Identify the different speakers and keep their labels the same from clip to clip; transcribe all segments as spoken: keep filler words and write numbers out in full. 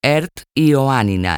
Speaker 1: ΕΡΤ Ιωάννινα.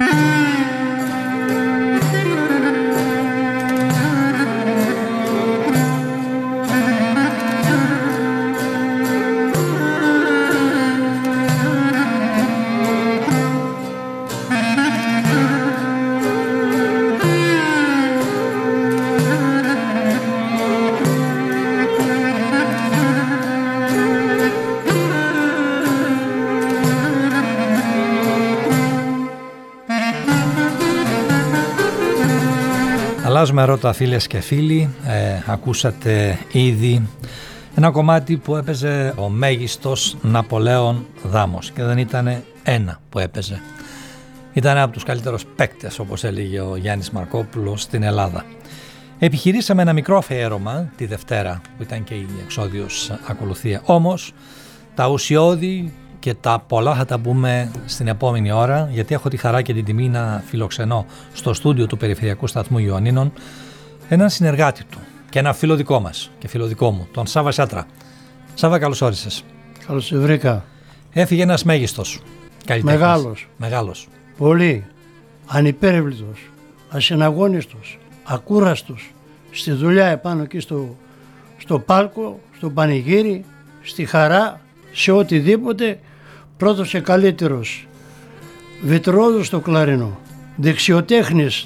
Speaker 2: Αλλάζουμε ρότα, φίλες και φίλοι. Ε, ακούσατε ήδη ένα κομμάτι που έπαιζε ο μέγιστος Ναπολέον Δάμος και δεν ήταν ένα που έπαιζε. Ήταν από τους καλύτερους παίκτες, όπως έλεγε ο Γιάννης Μαρκόπουλος, στην Ελλάδα. Επιχειρήσαμε ένα μικρό αφιέρωμα τη Δευτέρα που ήταν και η εξόδιος ακολουθία. Όμως τα ουσιώδη και τα πολλά θα τα πούμε στην επόμενη ώρα, γιατί έχω τη χαρά και την τιμή να φιλοξενώ στο στούντιο του Περιφερειακού Σταθμού Ιωαννίνων έναν συνεργάτη του και ένα φίλο δικό μας και φίλο δικό μου, τον Σάβα Σιάτρα. Σάβα, καλώς όρισες.
Speaker 3: Καλώς σε βρήκα.
Speaker 2: Έφυγε ένας μέγιστος καλλιτέχνης.
Speaker 3: Μεγάλος.
Speaker 2: Μεγάλος.
Speaker 3: Πολύ. Ανυπέρβλητος, ασυναγώνιστος, ακούραστος. Στη δουλειά επάνω εκεί στο, στο πάλκο, στο πανηγύρι, στη χαρά, σε οτιδήποτε. Πρώτος και καλύτερος, βιτρόδος στο κλαρινό, δεξιοτέχνης,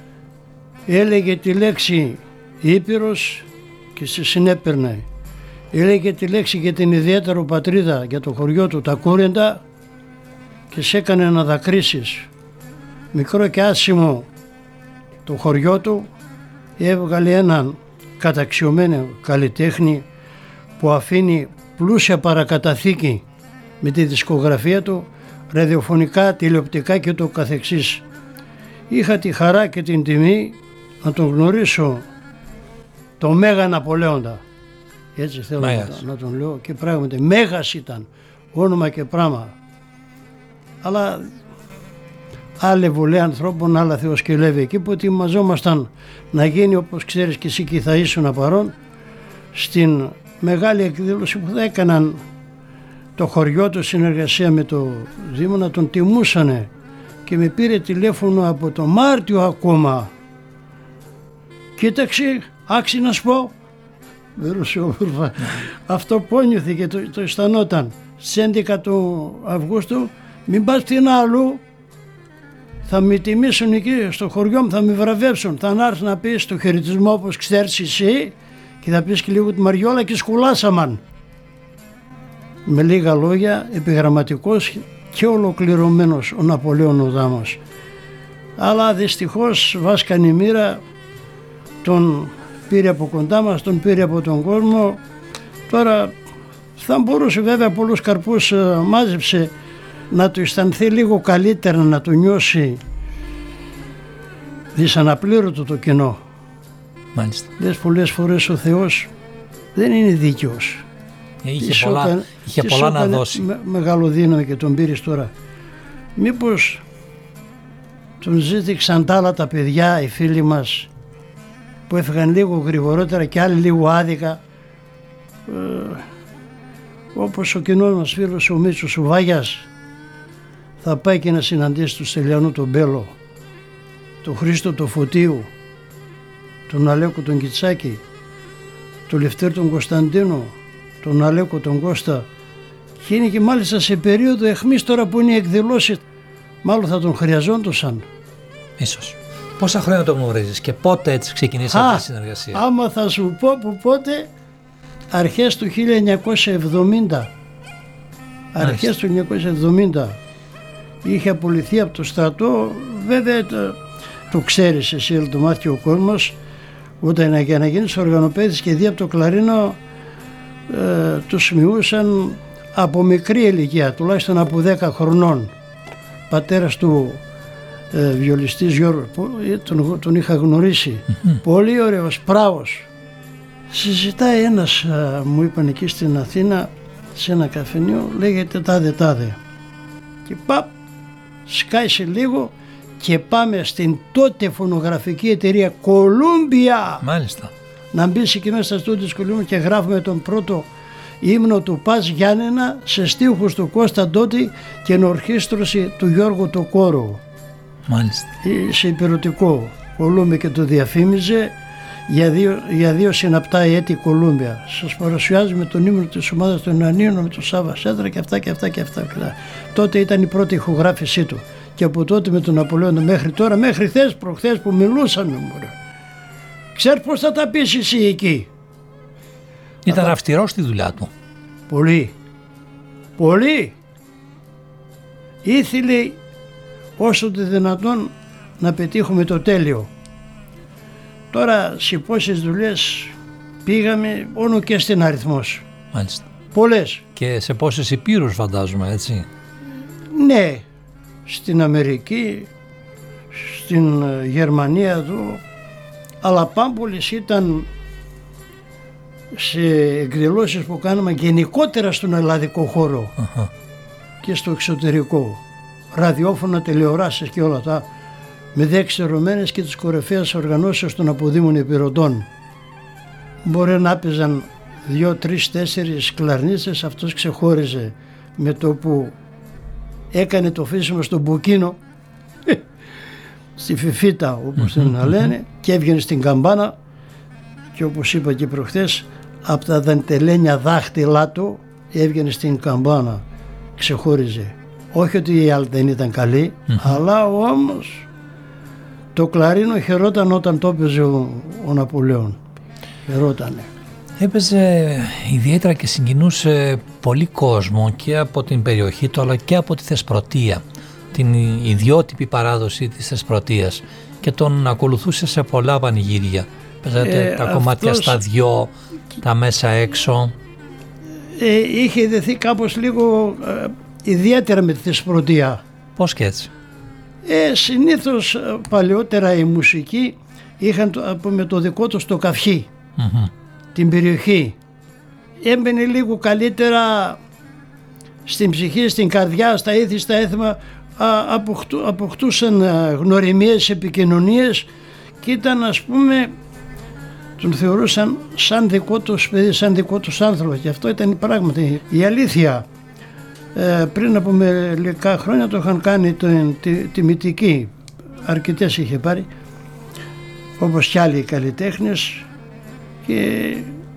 Speaker 3: έλεγε τη λέξη Ήπειρος και σε συνέπαιρνε, έλεγε τη λέξη για την ιδιαίτερο πατρίδα, για το χωριό του, τα Κούρεντα, και σε έκανε να δακρύσεις. Μικρό και άσημο το χωριό του, έβγαλε έναν καταξιωμένο καλλιτέχνη που αφήνει πλούσια παρακαταθήκη με τη δισκογραφία του, ραδιοφωνικά, τηλεοπτικά και το καθεξής. Είχα τη χαρά και την τιμή να τον γνωρίσω, το Μέγα Ναπολέοντα. Έτσι θέλω να, να τον λέω, και πράγματι μέγας ήταν, όνομα και πράγμα. Αλλά άλλη βουλή ανθρώπων, άλλα θεοσκελεύει. Εκεί που ετοιμαζόμασταν να γίνει, όπως ξέρεις και εσύ και θα ήσουν παρόν, στην μεγάλη εκδήλωση που θα έκαναν το χωριό του συνεργασία με το Δήμο, να τον τιμούσανε, και με πήρε τηλέφωνο από το Μάρτιο ακόμα. Κοίταξε, άξι να σου πω, αυτό πόνιωθε και το, το αισθανόταν. Στις έντεκα του Αυγούστου, μην πας την άλλου, θα με τιμήσουν εκεί στο χωριό μου, θα με βραβεύσουν, θα έρθει να πεις το χαιρετισμό όπως ξέρεις εσύ, και θα πεις και λίγο τη Μαριόλα και σκουλάσαμαν. Με λίγα λόγια, επιγραμματικός και ολοκληρωμένος ο Ναπολέον ο Δάμος. Αλλά δυστυχώς βάσκανε η μοίρα, τον πήρε από κοντά μας, τον πήρε από τον κόσμο. Τώρα θα μπορούσε, βέβαια πολλούς καρπούς μάζεψε, να του αισθανθεί λίγο καλύτερα, να του νιώσει δυσαναπλήρωτο το κοινό.
Speaker 2: Μάλιστα.
Speaker 3: Δες, πολλές φορές ο Θεός δεν είναι δίκαιος.
Speaker 2: Είχε της πολλά, όταν, είχε πολλά να δώσει.
Speaker 3: Με, μεγάλο δύναμη και τον πήρες τώρα. Μήπως τον ζήτηξαν τα άλλα τα παιδιά, οι φίλοι μας, που έφυγαν λίγο γρηγορότερα και άλλοι λίγο άδικα, ε, όπως ο κοινός μας φίλος ο Μίτσος ο Βάγιας, θα πάει και να συναντήσει του Στελιανού τον Μπέλο, τον Χρήστο τον Φωτίου, τον Αλέκο τον Κιτσάκη, τον Λευτέρ τον Κωνσταντίνο, τον Αλέκο τον Κώστα, και είναι και μάλιστα σε περίοδο αιχμής τώρα που είναι οι εκδηλώσεις, μάλλον θα τον χρειαζόντουσαν.
Speaker 2: Ίσως. Πόσα χρόνια το γνωρίζεις και πότε έτσι ξεκινήσατε τη συνεργασία?
Speaker 3: Άμα θα σου πω που πότε, αρχές του χίλια εννιακόσια εβδομήντα. Αρχές του χίλια εννιακόσια εβδομήντα. Είχε απολυθεί από το στρατό, βέβαια το, το ξέρεις εσύ, αλλά το μάθει ο κόσμος, όταν για να γίνεις οργανοπαίδης και δει από το κλαρίνο, ε, τους μειούσαν από μικρή ηλικία, τουλάχιστον από δέκα χρονών. Πατέρας του ε, βιολιστής Γιώργος, τον, τον είχα γνωρίσει, mm-hmm. πολύ ωραίος, πράος. Συζητάει ένας, ε, μου είπαν εκεί στην Αθήνα, σε ένα καφενείο, λέγεται τάδε τάδε. Και παπ, σκάει σε λίγο και πάμε στην τότε φωνογραφική εταιρεία Κολούμπια.
Speaker 2: Μάλιστα.
Speaker 3: Να μπει εκεί μέσα στα στούντιο της Κολούμπια και γράφουμε τον πρώτο ύμνο του Πας Γιάννενα σε στίχους του Κώστα Ντότη και ενορχήστρωση του Γιώργου του Κόρου.
Speaker 2: Μάλιστα.
Speaker 3: Σε υπηρετικό Κολούμπια και το διαφήμιζε για δύο, για δύο συναπτά έτη Κολούμπια. Σας παρουσιάζουμε τον ύμνο της ομάδας των Ιωαννίων με τον Σάβα Σέντρα και αυτά και αυτά και αυτά. Τότε ήταν η πρώτη ηχογράφησή του. Και από τότε με τον Ναπολέοντα μέχρι τώρα, μέχρι χθες προχθές που μιλούσαμε, μωρέ. Ξέρεις πώς θα τα πεις εσύ εκεί.
Speaker 2: Ήταν
Speaker 3: τα...
Speaker 2: αυστηρός στη δουλειά του.
Speaker 3: Πολύ. Πολύ. Ήθελε όσο το δυνατόν να πετύχουμε το τέλειο. Τώρα σε πόσες δουλειές πήγαμε, μόνο και στην αριθμός.
Speaker 2: Μάλιστα.
Speaker 3: Πολλές.
Speaker 2: Και σε πόσες υπήρους φαντάζομαι, έτσι.
Speaker 3: Ναι, στην Αμερική, στην Γερμανία εδώ, αλλά πάμπολες ήταν σε εκδηλώσεις που κάναμε γενικότερα στον ελλαδικό χώρο. Uh-huh. Και στο εξωτερικό. Ραδιόφωνα, τηλεοράσεις και όλα τα, με δεξιερωμένες και τις κορυφαίες οργανώσεις των αποδήμων επιρωτών. Μπορεί να έπαιζαν δύο, τρεις, τέσσερις κλαρνίτσες, αυτός ξεχώριζε με το που έκανε το φύσιμο στον Μπουκίνο, στη Φιφίτα όπως την να λένε, και έβγαινε στην καμπάνα και όπως είπα και προχθές, από τα δαντελένια δάχτυλά του έβγαινε στην καμπάνα, ξεχώριζε. Όχι ότι η άλλη δεν ήταν καλή, mm. αλλά όμως το κλαρίνο χαιρόταν όταν το έπαιζε ο, ο Ναπολέον. Χαιρότανε.
Speaker 2: Έπαιζε ιδιαίτερα και συγκινούσε πολύ κόσμο και από την περιοχή του αλλά και από τη Θεσπρωτεία, την ιδιότυπη παράδοση της Θεσπρωτείας, και τον ακολουθούσε σε πολλά πανηγύρια. Παίζατε ε, τα αυτός... κομμάτια στα δυο, τα μέσα έξω.
Speaker 3: Ε, είχε δεθεί κάπως λίγο ε, ιδιαίτερα με τη Θεσπρωτεία.
Speaker 2: Πώς και έτσι.
Speaker 3: Ε, συνήθως παλαιότερα η μουσική είχαν το, με το δικό τους το καυχή, mm-hmm. την περιοχή. Έμπαινε λίγο καλύτερα στην ψυχή, στην καρδιά, στα ήθη, στα έθιμα, αποκτού, αποκτούσαν γνωριμίες, επικοινωνίες και ήταν, ας πούμε, τον θεωρούσαν σαν δικό τους παιδί, σαν δικό τους άνθρωπο, και αυτό ήταν πράγματι η αλήθεια. Ε, πριν από μερικά χρόνια το είχαν κάνει το, τη, τη μυτική, αρκετές είχε πάρει, όπως κι άλλοι καλλιτέχνες, και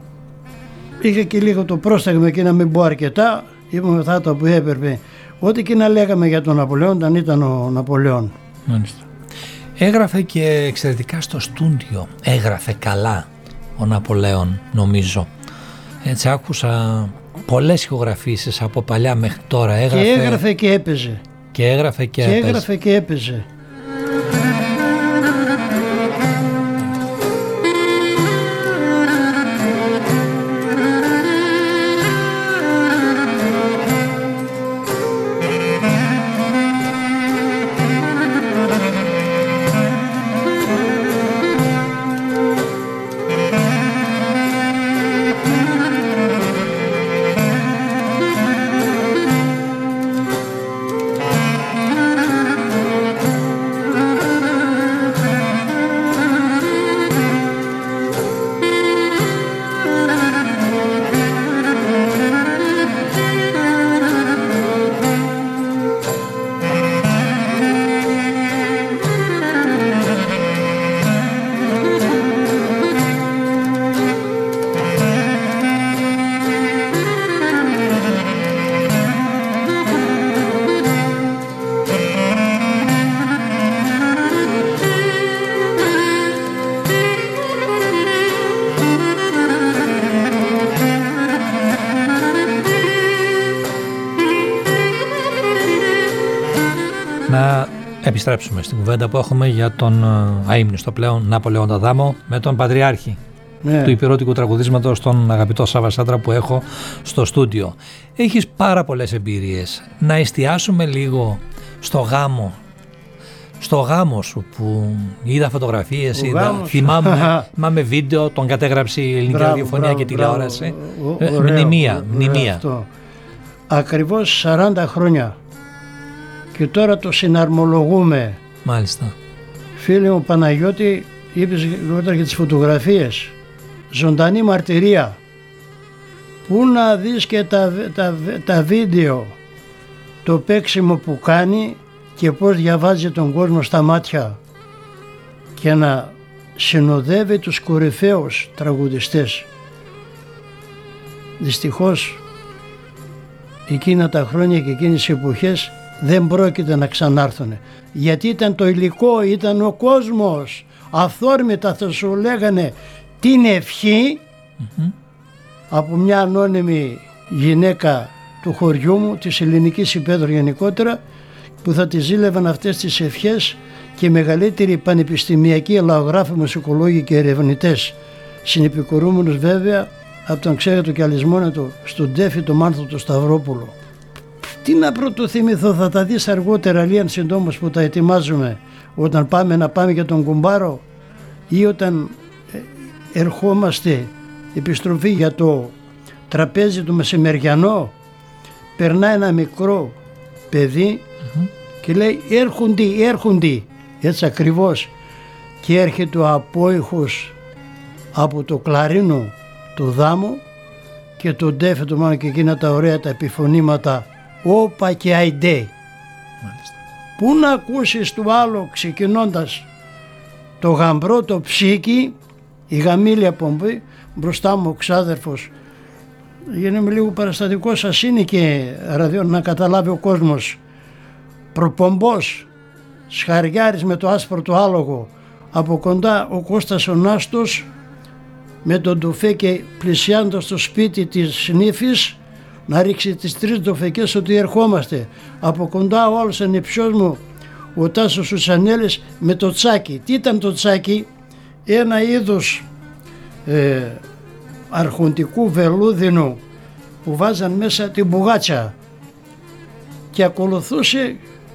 Speaker 3: είχε και λίγο το πρόσταγμα και να μην πω αρκετά, είπαμε αυτά τα που έπρεπε, ό,τι και να λέγαμε για τον Ναπολέον όταν ήταν ο Ναπολέον.
Speaker 2: Μάλιστα. Έγραφε και εξαιρετικά στο στούντιο, έγραφε καλά ο Ναπολέον, νομίζω. Έτσι άκουσα πολλές ηχογραφήσεις από παλιά μέχρι τώρα. Έγραφε...
Speaker 3: Και έγραφε και έπαιζε.
Speaker 2: Και έγραφε και,
Speaker 3: και
Speaker 2: έπαιζε.
Speaker 3: έγραφε και έπαιζε.
Speaker 2: Να επιστρέψουμε στην κουβέντα που έχουμε για τον αείμνηστο πλέον Ναπολέοντα Δάμο με τον Πατριάρχη, ναι, του υπηρώτικου τραγουδίσματος, τον αγαπητό Σάβα Σέντρα που έχω στο στούντιο. Έχεις πάρα πολλές εμπειρίες. Να εστιάσουμε λίγο στο γάμο. Στο γάμο σου που είδα φωτογραφίες, είδα, θυμάμαι, θυμάμαι βίντεο, τον κατέγραψε η ελληνική ραδιοφωνία και τηλεόραση. Ε, μνημεία, μνημεία. Αυτό.
Speaker 3: Ακριβώς σαράντα χρόνια. Και τώρα το συναρμολογούμε.
Speaker 2: Μάλιστα.
Speaker 3: Φίλε μου Παναγιώτη, είπες λιγότερα για τις φωτογραφίες. Ζωντανή μαρτυρία Πού να δεις και τα, τα, τα βίντεο, το παίξιμο που κάνει και πώς διαβάζει τον κόσμο στα μάτια και να συνοδεύει τους κορυφαίους τραγουδιστές. Δυστυχώς εκείνα τα χρόνια και εκείνες οι εποχές δεν πρόκειται να ξανάρθουν, γιατί ήταν το υλικό, ήταν ο κόσμος. Αυθόρμητα θα σου λέγανε την ευχή mm-hmm. από μια ανώνυμη γυναίκα του χωριού μου, της ελληνικής υπέδρου γενικότερα, που θα τη ζήλευαν αυτές τις ευχές και οι μεγαλύτεροι πανεπιστημιακοί λαογράφοι, μουσικολόγοι και ερευνητές, συνεπικουρούμενους βέβαια από τον ξέρετο και αλυσμόνετο στον Τέφη τον Μάνθο του Σταυρόπουλο. Τι να πρωτοθυμηθώ, θα τα δεις αργότερα λίγαν συντόμως που τα ετοιμάζουμε, όταν πάμε να πάμε για τον κουμπάρο ή όταν ερχόμαστε επιστροφή για το τραπέζι του μεσημεριανό. Περνά ένα μικρό παιδί mm-hmm. και λέει έρχονται, έρχονται, έτσι ακριβώς, και έρχεται ο απόϊχος από το κλαρίνο του Δάμου και το Ντέφε του Μάνου και εκείνα τα ωραία τα επιφωνήματα όπα και αϊντέ. Πού να ακούσεις του άλλο ξεκινώντας το γαμπρό το ψίκι, η γαμήλια πομπή, μπροστά μου ο ξάδερφος, γίνομαι λίγο παραστατικό, σας είναι και ραδιο, να καταλάβει ο κόσμος, προπομπός Σχαριάρης με το άσπρο του άλογο, από κοντά ο Κώστας ο Νάστος με τον ντουφέ και πλησιάνοντας το σπίτι της νύφης να ρίξει τις τρεις ντουφεκές ότι ερχόμαστε, από κοντά ο άλλος ανιψιός μου ο Τάσος ο Σανέλης με το τσάκι. Τι ήταν το τσάκι? Ένα είδος ε, αρχοντικού βελούδινου που βάζαν μέσα την μπουγάτσα και ακολουθούσε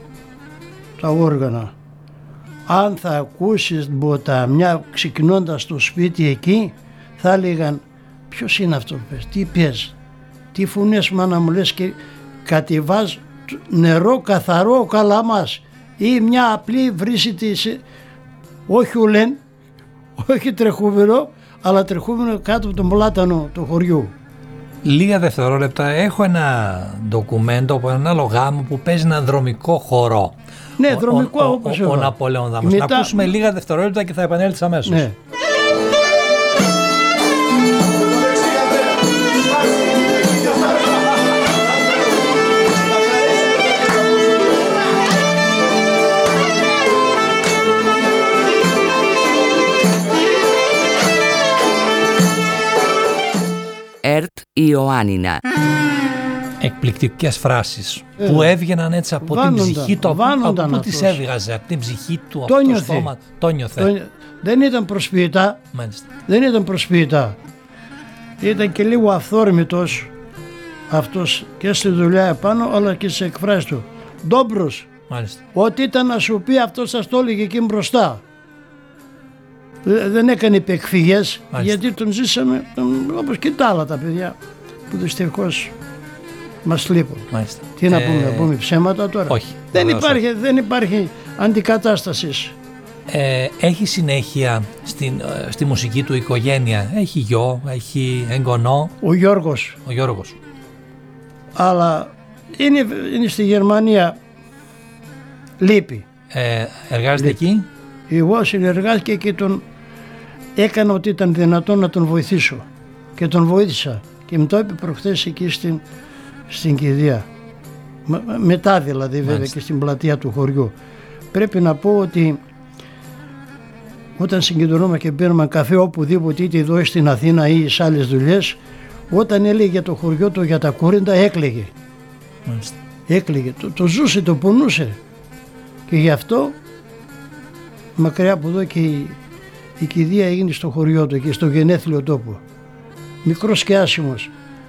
Speaker 3: τα όργανα. Αν θα ακούσεις μποταμιά ξεκινώντας το σπίτι εκεί, θα έλεγαν ποιος είναι αυτό που πες, τι παίζει, τι φωνές μάνα μου λες, και κατεβάζει νερό καθαρό ο καλαμάς ή μια απλή βρύση της, όχι ουλέν, όχι τρεχούμενο, αλλά τρεχούμενο κάτω από τον πλάτανο του χωριού.
Speaker 2: Λίγα δευτερόλεπτα έχω ένα ντοκουμέντο από έναν άλλο γάμο που παίζει ένα δρομικό χορό.
Speaker 3: Ναι, ο, δρομικό
Speaker 2: ο,
Speaker 3: όπως
Speaker 2: ο, ο, ο Ναπολέον Δάμος. Μετά... Να ακούσουμε λίγα δευτερόλεπτα και θα επανέλθεις αμέσως. Ναι.
Speaker 1: Ερτ Ιωάννινα.
Speaker 2: Εκπληκτικές φράσεις ε, που έβγαιναν έτσι από βάνοντα, την ψυχή του, από πού τις έβγαζε, από την ψυχή του, από το, το στόμα, το νιώθε. Το,
Speaker 3: δεν ήταν προσποιητά, Μάλιστα. δεν ήταν προσποιητά. Ήταν και λίγο αυθόρμητος αυτός και στη δουλειά επάνω, αλλά και σε εκφράσεις του. Ντόμπρος, ό,τι ήταν να σου πει αυτό σας το έλεγε εκεί μπροστά. Δεν έκανε υπεκφυγές, γιατί τον ζήσαμε τον, όπως και τα άλλα τα παιδιά που δυστυχώς μας λείπουν. Μάλιστα. Τι να πούμε, ε... να πούμε ψέματα τώρα?
Speaker 2: Όχι.
Speaker 3: Δεν υπάρχει, δεν υπάρχει αντικατάσταση.
Speaker 2: Ε, έχει συνέχεια στην, στη μουσική του οικογένεια, έχει γιο, έχει εγγονό.
Speaker 3: Ο Γιώργος.
Speaker 2: Ο Γιώργος.
Speaker 3: Αλλά είναι, είναι στη Γερμανία, λείπει.
Speaker 2: Ε, εργάζεται λείπει. Εκεί.
Speaker 3: Εγώ συνεργάστηκα και τον έκανα ότι ήταν δυνατόν να τον βοηθήσω και τον βοήθησα και μου το είπε προχθές εκεί στην, στην κηδεία, μετά δηλαδή βέβαια Μάλιστα. και στην πλατεία του χωριού. Πρέπει να πω ότι όταν συγκεντρωνόμαστε και πήραμε καφέ οπουδήποτε, είτε εδώ στην Αθήνα ή σε άλλες δουλειές, όταν έλεγε για το χωριό του, για τα Κόριντα, έκλαιγε. Μάλιστα. Έκλαιγε, το, το ζούσε, το πονούσε και γι' αυτό μακριά από εδώ και η, η κηδεία έγινε στο χωριό του και στο γενέθλιο τόπο. Μικρός και άσημος.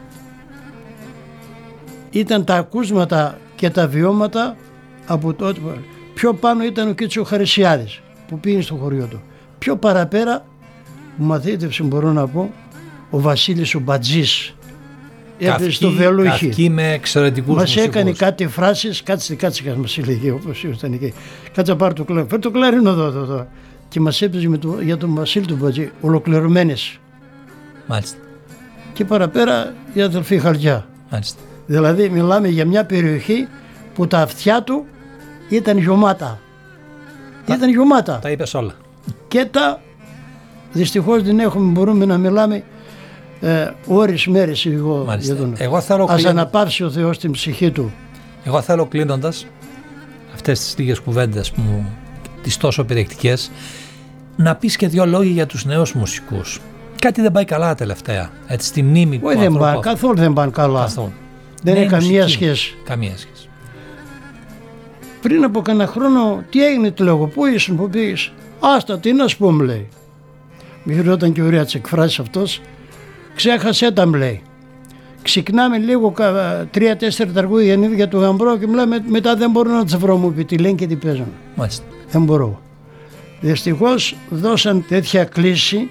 Speaker 3: Ήταν τα ακούσματα και τα βιώματα από τότε. Πιο πάνω ήταν ο Κίτσο Χαρισιάδης που πήγε στο χωριό του. Πιο παραπέρα που μαθήτευσε, μπορώ να πω, ο Βασίλης ο Μπατζής. Έπαιζε στο Βελούχι.
Speaker 2: Καυκή με εξαιρετικούς
Speaker 3: μας
Speaker 2: μουσικούς.
Speaker 3: Έκανε κάτι φράσεις, κάτσε, κάτσε, κάτσε, μας έλεγε όπως ήρθαν εκεί. Κάτσε να πάρω το κλαρίνο, φέρε το κλαρίνο εδώ, εδώ, εδώ. Και μας έπαιζε με το, για τον Βασίλη του Μπατζή, ολοκληρωμένες.
Speaker 2: Μάλιστα.
Speaker 3: και παραπέρα η αδελφή Χαλκιά.
Speaker 2: Μάλιστα.
Speaker 3: Δηλαδή μιλάμε για μια περιοχή που τα αυτιά του ήταν γιωμάτα.
Speaker 2: Τα,
Speaker 3: ήταν γιωμάτα.
Speaker 2: Τα είπες όλα.
Speaker 3: Και τα δυστυχώς δεν έχουμε, μπορούμε να μιλάμε ε, ώρες μέρες εγώ για τον...
Speaker 2: Εγώ θέλω
Speaker 3: Ας
Speaker 2: κλείνω...
Speaker 3: αναπαύσει ο Θεός την ψυχή του.
Speaker 2: Εγώ θέλω κλείνοντας αυτές τις λίγες κουβέντες μου, τις τόσο περιεκτικές, να πεις και δύο λόγια για τους νέους μουσικούς. Κάτι δεν πάει καλά τελευταία, έτσι, στη μνήμη του
Speaker 3: Όχι, δεν
Speaker 2: ανθρώπου.
Speaker 3: πάνε, καθόλου δεν πάνε καλά.
Speaker 2: Καθόλου.
Speaker 3: Δεν
Speaker 2: Νέοι
Speaker 3: έχει καμία
Speaker 2: μουσικοί.
Speaker 3: σχέση.
Speaker 2: Καμία σχέση.
Speaker 3: Πριν από κανένα χρόνο, τι έγινε, του λέγω, πού ήσουν, πού πήγες? Άστα, τι να σου πω, μου λέει. Μη χειρόταν και ωραία τις εκφράσεις αυτός. Ξέχασέ τα, μου λέει. Ξεκινάμε λίγο, τρία-τέσσερα ταργούδια για του Γαμπρό και μου λέει, μετά δεν μπορώ να τις βρω, μου πει τι λένε και τι παίζουν.
Speaker 2: Μάλιστα.
Speaker 3: Δεν μπορώ. Δυστυχώς δώσαν τέτοια κλίση,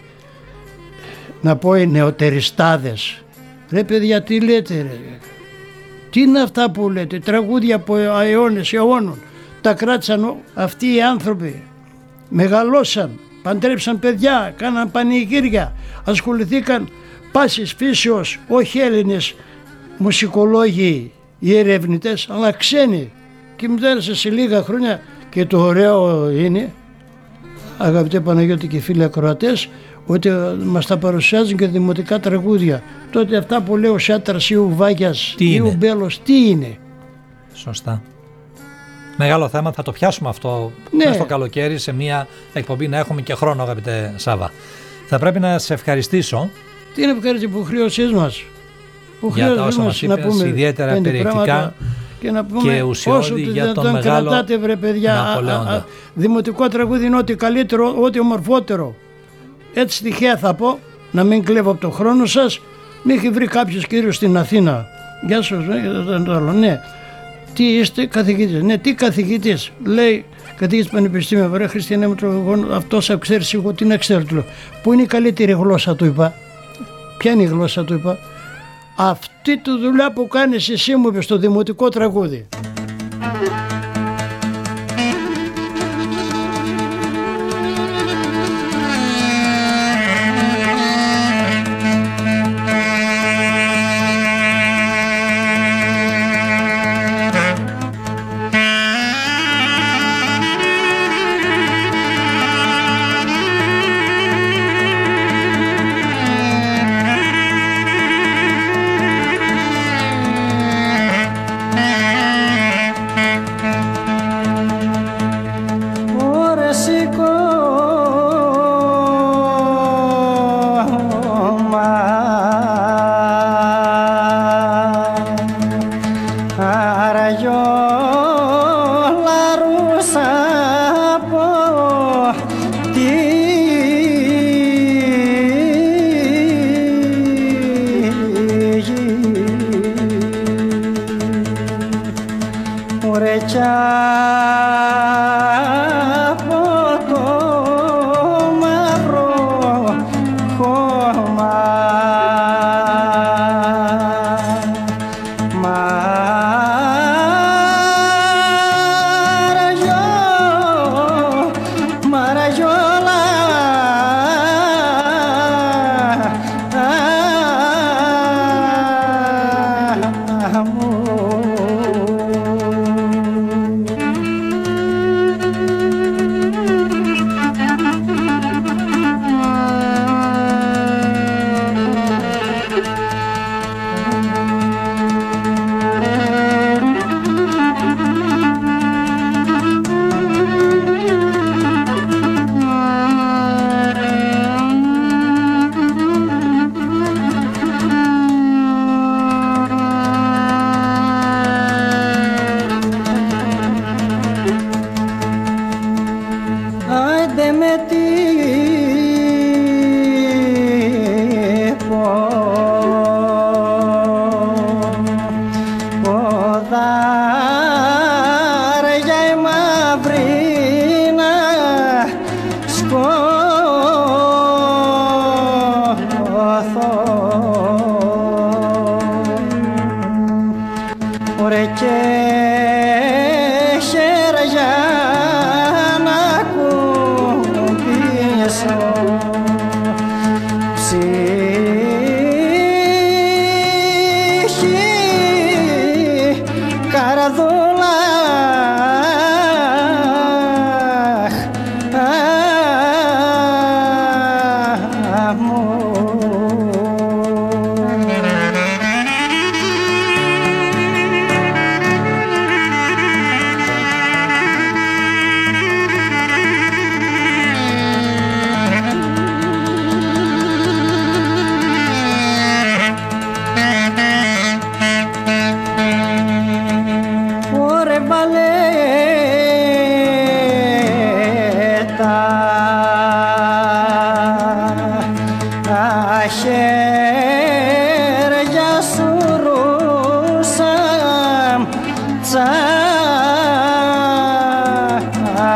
Speaker 3: να πω οι νεοτεριστάδες. Ρε παιδιά, τι λέτε ρε? Τι είναι αυτά που λέτε? Τραγούδια από αιώνες αιώνων. Τα κράτησαν αυτοί οι άνθρωποι. Μεγαλώσαν, παντρέψαν παιδιά, κάναν πανηγύρια, ασχοληθήκαν πάσης φύσεως, όχι Έλληνες μουσικολόγοι ή ερευνητές, αλλά ξένοι. Και μου δέρασε σε λίγα χρόνια. Και το ωραίο είναι, αγαπητέ Παναγιώτη και φίλοι ακροατές, ότι μας τα παρουσιάζουν και δημοτικά τραγούδια. Τότε αυτά που λέει ο Σάτρας ή ο Βάγιας ή ο Μπέλος, τι είναι?
Speaker 2: Σωστά. Μεγάλο θέμα, θα το πιάσουμε αυτό
Speaker 3: ναι.
Speaker 2: μέσα στο καλοκαίρι σε μια εκπομπή, να έχουμε και χρόνο, αγαπητέ Σάβα. Θα πρέπει να σε ευχαριστήσω.
Speaker 3: Τι είναι ευχαριστή που χρέωσές μας. Που
Speaker 2: για τα όσα μας είπες, ιδιαίτερα περιεκτικά
Speaker 3: και, να πούμε,
Speaker 2: και ουσιώδη για τον μεγάλο
Speaker 3: κρατάτε, βρε παιδιά,
Speaker 2: Ναπολέοντα.
Speaker 3: Α, α, δημοτικό τραγούδι είναι ό,τι καλύτερο, ό,τι ομορφότερο. Έτσι τυχαία θα πω, να μην κλέβω από το χρόνο σας. Μη έχει βρει κάποιος κύριος στην Αθήνα. Γεια σας, ναι. Τι είστε? Καθηγητής. Ναι, τι καθηγητής? Λέει καθηγητής πανεπιστήμιο. Βρε Χριστιανέ μου, αυτός θα ξέρεις, εγώ τι να ξέρω. Του λέω. Πού είναι η καλύτερη γλώσσα, του είπα. Ποια είναι η γλώσσα, του είπα? Αυτή τη δουλειά που κάνεις εσύ, μου είπε, στο δημοτικό τραγούδι.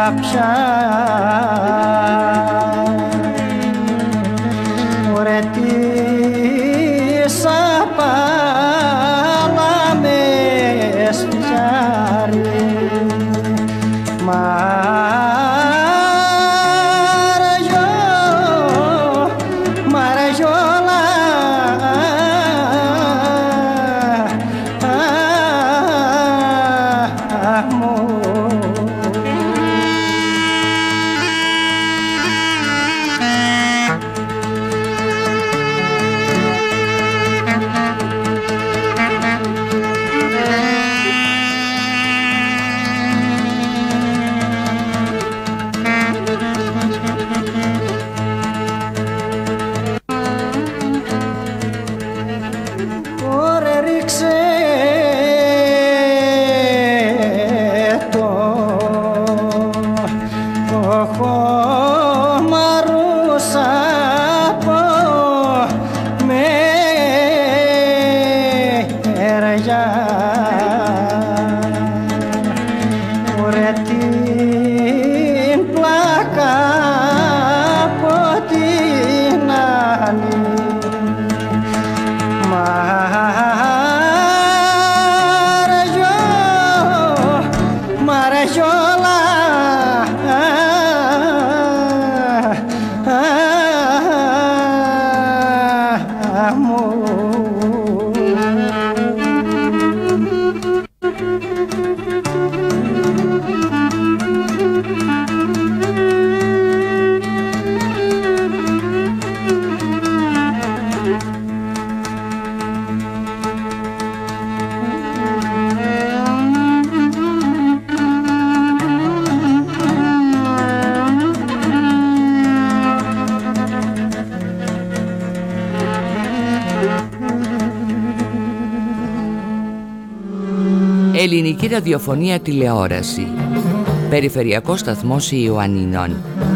Speaker 4: πια. Ωραία τι σαπάλα με σφιάρει, μαραγιό, μαραγιόλα, μου.
Speaker 1: Ελληνική ραδιοφωνία τηλεόραση. Περιφερειακός σταθμός Ιωαννινών.